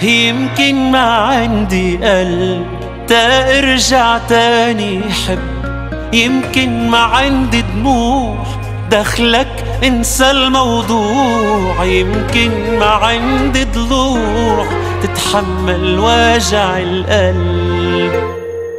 يمكن ما عندي قلب تا ارجع تاني حب، يمكن ما عندي دموع دخلك انسى الموضوع، يمكن ما عندي ضلوع تتحمل وجع القلب.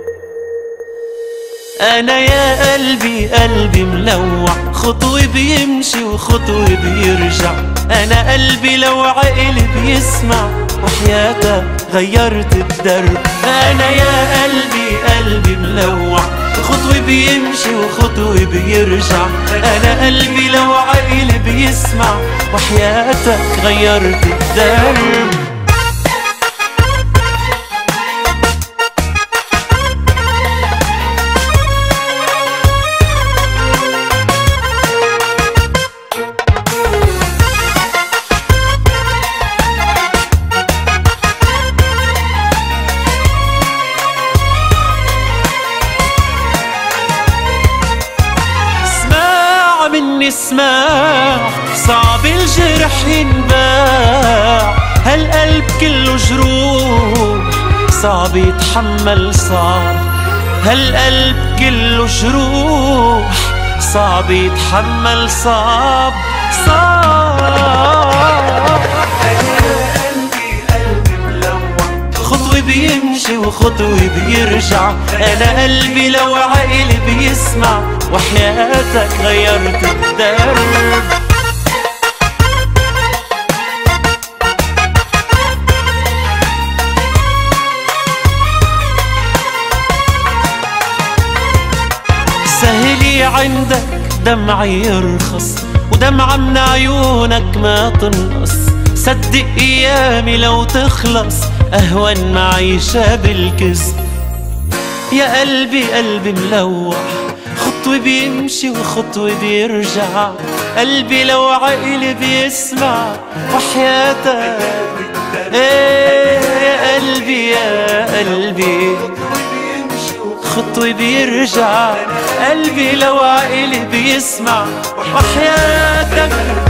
أنا يا قلبي قلبي ملوع، خطوة بيمشي وخطوة بيرجع. أنا قلبي لو عقل بيسمع وحياتك غيرت الدرب. أنا يا قلبي قلبي ملوع، خطوة بيمشي وخطوة بيرجع. أنا قلبي لو عقل بيسمع وحياتك غيرت الدرب. اسمع صعب الجرح ينباع، هالقلب كله جروح صعب يتحمل صعب. هالقلب كله جروح صعب يتحمل صعب خطوة بيمشي وخطوة بيرجع. أنا قلبي لو عقل بيسمع وحياتك غيرت الدرب. سهلي عندك دمعي يرخص ودمعة من عيونك ما تنقص. صدق ايامي لو تخلص اهون معيشة بالكذب. يا قلبي قلبي ملوح، خطوة بيمشي وخطوة بيرجع. قلبي لو عقل بيسمع وحياتك ايه يا قلبي يا قلبي خطوة بيرجع. قلبي لو عقل بيسمع وحياتك